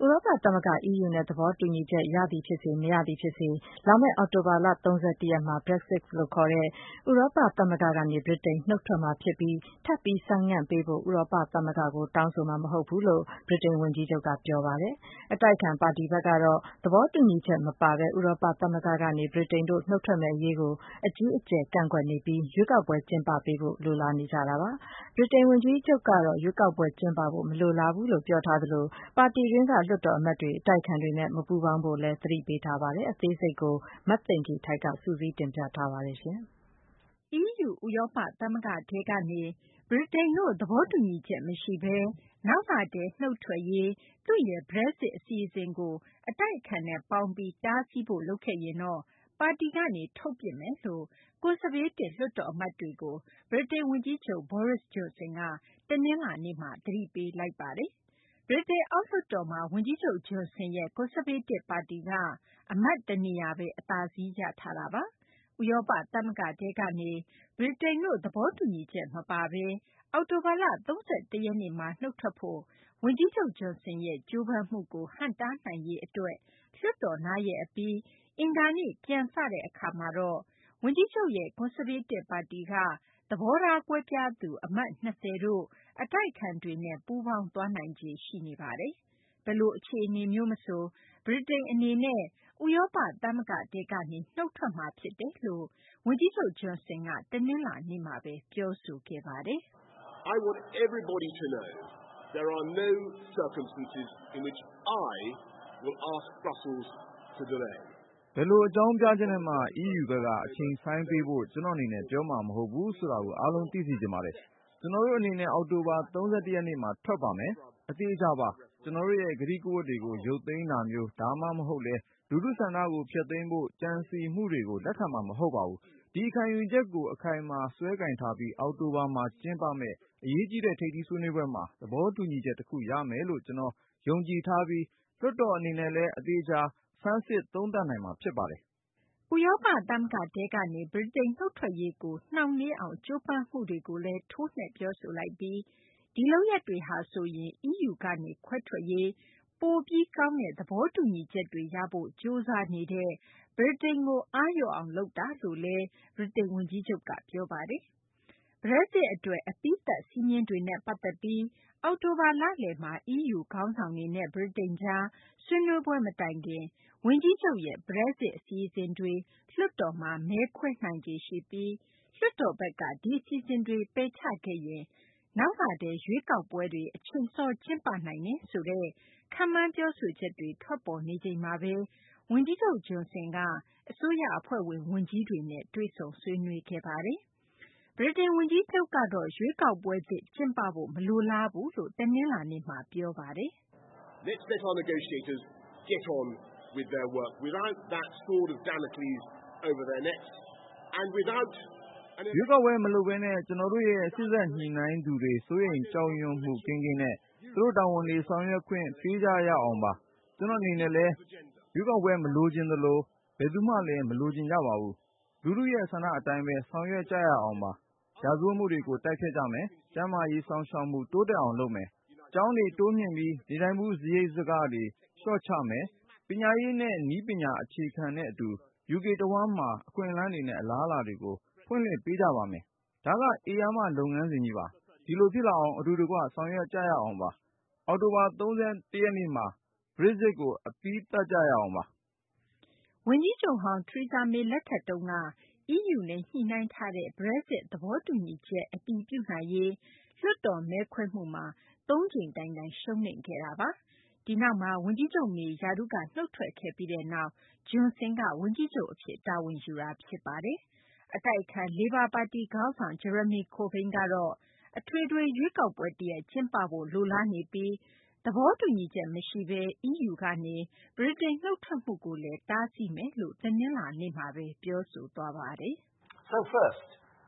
ဥရောပသမဂ္ဂ EU နဲ့သဘောတူညီချက်ရသည်ဖြစ်စေမရသည်ဖြစ်စေလာမယ့်အောက်တိုဘာလ 31 ရက်မှာ Brexit လို့ခေါ်တဲ့ဥရောပသမဂ္ဂကနေဗြိတိန်နုတ်ထွက်မှာဖြစ်ပြီးထပ်ပြီးဆိုင်းငံ့ပေးဖို့ဥရောပသမဂ္ဂကိုတောင်းဆိုမှာမဟုတ်ဘူးလို့ဗြိတိန်ဝန်ကြီးချုပ်ကပြောပါတယ်။အတိုက်အခံပါတီဘက်ကတော့သဘောတူညီချက်မပါဘဲဥရောပသမဂ္ဂကနေဗြိတိန်တို့နုတ်ထွက်မယ့်အရေးကိုအကြီးအကျယ်ကန့်ကွက်နေပြီးရွေးကောက်ပွဲကျင်းပပေးဖို့လိုလားနေကြတာပါ။ဗြိတိန်ဝန်ကြီးချုပ်ကတော့ရွေးကောက်ပွဲကျင်းပဖို့မလိုလားဘူးလို့ပြောထားသလိုပါတီတွင်းကလွှတ်တော်အမတ်တွေအတိုက်အခံတွေနဲ့မပူးပေါင်းဖို့လည်းသတိပေးထားပါတယ်။အသေးစိတ်ကိုမသိင်္ဂ ီထိုက်ကစုစည်းတင်ပြထားပါတယ်။ EU ဥရောပသမဂ္ဂထဲကနေဗြိတိန်တို့သဘောတူညီချက်မရှိဘဲနောက်လထဲနုတ်ထွက်ရေးသူ့ရဲ့ Brexit အစီအစဉ်ကိုအတိုက်အခံနဲ့ပေါင်းပြီးတားဆီးဖို့လုပ်ခဲ့ရင်တော့ပါတီကနေထုတ်ပစ်မယ်လို့ကွန်ဆာဗေးတစ်လွှတ်တော်အမတ်တွေကိုဗြိတိန်ဝန်ကြီးချုပ် Boris Johnson ကတနင်္လာနေ့မှာသတိပေးလိုက်ပါတယ်။ဗြိတိန်အောက်လွှတ်တော်မှာဝန်ကြီးချုပ် Johnson ရဲ့ကွန်ဆာဗေးတစ်ပါတီကအမတ်တနေရာပဲအသာစီးရထားတာပါ။ဥရောပသမဂ္ဂထဲကနေဗြိတိန်တို့သဘောတူညီချက်မပါဘဲအောက်တိုဘာလ 31 ရက်နေ့မှာနုတ်ထွက်ဖို့ဝန်ကြီးချုပ် Johnson ရဲ့ကြိုးပမ်းမှုကိုဟန့်တားနိုင်ရေးအတွက်လွှတ်တော်နားရက်အပြီးအင်္ဂါနေ့ပြန်စတဲ့အခါမှာတော့ဝန်ကြီးချုပ်ရဲ့ကွန်ဆာဗေးတစ်ပါတီကသဘောထားကွဲပြားသူအမတ် 20 တို့အတိုက်အခံတွေနဲ့ပူးပေါင်းသွားနိုင်ခြေရှိနေပါတယ်။ဘယ်လိုအခြေအနေမျိုးမဆိုဗြိတိန်အနေနဲ့ဥရောပသမဂ္ဂထဲကနေနုတ်ထွက်မှာဖြစ်တယ်လို့ဝန်ကြီးချုပ် Johnson ကတနင်္လာနေ့မှာပဲပြောဆိုခဲ့ပါတယ်။ I want everybody to know there are no circumstances in which I will ask Brussels to delay. ဘယ်လိုအကြောင်းပြချက်နဲ့မှ EU ဘက်ကအချိန်ဆိုင်းပေးဖို့ကျွန်တော်အနေနဲ့ပြောမှာမဟုတ်ဘူးဆိုတာကိုအားလုံးသိစေချင်ပါတယ်။ကျွန်တော်တို့အနေနဲ့အောက်တိုဘာ 31 ရက်နေ့မှာထွက်ပါမယ်။အသေးချပါကျွန်တော်တို့ရဲ့ကတိကဝတ်တွေကိုရုပ်သိမ်းတာမျိုးဒါမှမဟုတ်လေလူထုဆန္ဒကိုဖျက်သိမ်းဖို့ကြံစီမှုတွေကိုလက်ခံမှာမဟုတ်ပါဘူး။ဒီခံယူချက်ကိုအခိုင်အမာဆွဲကင်ထားပြီးအောက်တိုဘာမှာကျင်းပမယ့်အရေးကြီးတဲ့ထိပ်သီးဆွေးနွေးပွဲမှာသဘောတူညီချက်တစ်ခုရမယ်လို့ကျွန်တော်ယုံကြည်ထားပြီးလွှတ်တော်အနေနဲ့လည်းအသေးချာဆန်းစစ်သုံးသပ်နိုင်မှာဖြစ်ပါတယ်။ဥရောပသမဂ္ဂထဲကနေဗြိတိန်နုတ်ထွက်ရေးကိုနှောင့်နှေးအောင်ကြိုးပမ်းမှုတွေကိုလည်းထိုးနှက်ပြောဆိုလိုက်ပြီးဒီလုပ်ရပ်တွေဟာဆိုရင် EU ကနေခွဲထွက်ရေးပိုပြီးကောင်းတဲ့သဘောတူညီချက်တွေရဖို့ကြိုးစားနေတဲ့ဗြိတိန်ကိုအားလျော့အောင်လုပ်တာလို့လည်းဗြိတိန်ဝန်ကြီးချုပ်ကပြောပါတယ်။ Brexit အတွက်အပြီးသတ်စည်းမျဉ်းတွေနဲ့ပတ်သက်ပြီးအောက်တိုဘာလလယ်မှာ EU ခေါင်းဆောင်တွေနဲ့ဗြိတိန်ကြားဆွေးနွေးပွဲမတိုင်ခင်ဝန်ကြီးချုပ်ရဲ့ Brexit အစီအစဉ်တွေလွှတ်တော်မှာမဲခွဲနိုင်ခြေရှိပြီးလွှတ်တော်ဘက်ကဒီအစီအစဉ်တွေပယ်ချခဲ့ရင်နောက်လထဲရွေးကောက်ပွဲတွေအချိန်စောကျင်းပနိုင်တယ်ဆိုတဲ့ခန့်မှန်းပြောဆိုချက်တွေထွက်ပေါ်နေချိန်မှာပဲဝန်ကြီးချုပ် Johnson ကအစိုးရအဖွဲ့ဝင်ဝန်ကြီးတွေနဲ့တွေ့ဆုံဆွေးနွေးခဲ့ပါတယ်။ဗြိတိန်ဝန်ကြီးချုပ်ကတော့ရွေးကောက်ပွဲသစ်ကျင်းပဖို့မလိုလားဘူးလို့တနင်္လာနေ့မှာပြောပါတယ်။ Let's let our negotiators get on with their work without that sword of Damocles over their necks and without ရွေးကောက်ပွဲမလုပ်ဘဲနဲ့ကျွန်တော်တို့ရဲ့စစ်ဆက်ညှိနှိုင်းသူတွေစိုးရိမ်ကြောက်ရွံ့မှုကင်းကင်းနဲ့သူတို့တာဝန်တွေဆောင်ရွက်ခွင့်ပေးကြရအောင်ပါကျွန်တော်အနေနဲ့လည်းရွေးကောက်ပွဲမလိုချင်သလိုဘယ်သူမှလည်းမလိုချင်ကြပါဘူးလူထုရဲ့ဆန္ဒအတိုင်းပဲဆောင်ရွက်ကြရအောင်ပါရာဇဝတ်မှုတွေကိုတိုက်ဖျက်ကြမယ်ကျန်းမာရေးဆောင်ရှောက်မှုတိုးတက်အောင်လုပ်မယ်ကျောင်းတွေတိုးမြင့်ပြီးနေထိုင်မှုစရိတ်စကားတွေလျှော့ချမယ်ပညာရေးနဲ့နည်းပညာအခြေခံတဲ့အတူ UK တဝမ်းမှာအခွင့်အလမ်းတွေနဲ့အလားအလာတွေကိုဖွင့်လှစ်ပေးကြပါမယ်ဒါကအေယာမလုပ်ငန်းစဉ်ကြီးပါဒီလိုဖြစ်လာအောင်အတူတကွဆောင်ရွက်ကြရအောင်ပါအောက်တိုဘာ 31 ရက်နေ့မှာ Brexit ကိုအပြီးသတ်ကြရအောင်ပါဝန်ကြီးချုပ်ဟောင်း Theresa May လက်ထက်တုန်းက EU နဲ့ညှိနှိုင်းထားတဲ့ Brexit သဘောတူညီချက်အတည်ပြုနိုင်ရေးလွှတ်တော်မဲခွဲမှုမှာ3 ကြိမ်တိုင်တိုင်ရှုံးနိမ့်ခဲ့တာပါ။ဒီနောက်မှာဝန်ကြီးချုပ် May ရာထူးကနုတ်ထွက်ခဲ့ပြီးနောက် Johnson ကဝန်ကြီးချုပ်အဖြစ်တာဝန်ယူတာဖြစ်ပါတယ်။အတိုက်အခံ Labour ပါတီခေါင်းဆောင် Jeremy Corbyn ကတော့အထွေထွေရွေးကောက်ပွဲတရပ်ကျင်းပဖို့လိုလားနေပြီးသဘောတူညီချက်မရှိဘဲ EU ကနေဗြိတိန်နုတ်ထွက်မှုကိုလည်းတားဆီးမယ်လို့တနင်္လာနေ့မှာပဲပြောဆိုသွားပါတယ်။ So first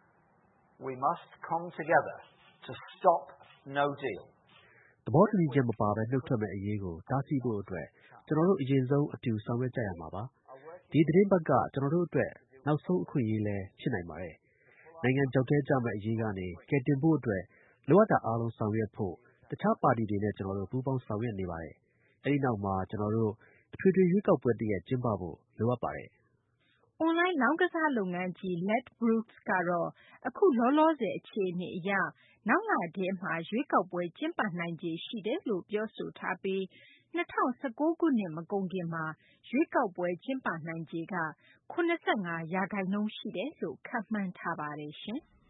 we must come together to stop no deal သဘောတူညီချက်မပါဘဲနှုတ်ထွက်မဲ့အရေးကိုတားဆီးဖို့အတွက်ကျွန်တော်တို့အရင်ဆုံးအတူဆောင်ရွက်ကြရမှာပါဒီသတင်းပတ်ကကျွန်တော်တို့အတွက်နောက်ဆုံးအခွင့်အရေးလည်းဖြစ်နိုင်ပါတယ်နိုင်ငံကြောက်တဲကြမဲ့အရေးကနေကယ်တင်ဖို့အတွက်လိုအပ်တာအားလုံးဆောင်ရွက်ဖို့တခြားပါတီတွေနဲ့ကျွန်တော်တို့ပူးပေါင်းဆောင်ရွက်နေပါတယ်အဲဒီနောက်မှာ ကျနော်တို့ အထွေထွေရွေးကောက်ပွဲတရပ် ကျင်းပဖို့ လိုအပ်ပါတယ်။ အွန်လိုင်း လောင်းကစားလုပ်ငန်းကြီး Ladbrokes ကတော့ အခုလောလောဆယ် အခြေအနေအရ နောက်လထဲမှာ ရွေးကောက်ပွဲ ကျင်းပနိုင်ခြေရှိတယ်လို့ ပြောဆိုထားပြီး ၂၀၁၉ ခုနှစ် မကုန်ခင်မှာ ရွေးကောက်ပွဲ ကျင်းပနိုင်ခြေက ၇၅% ရှိတယ်လို့ ခန့်မှန်းထားပါတယ်။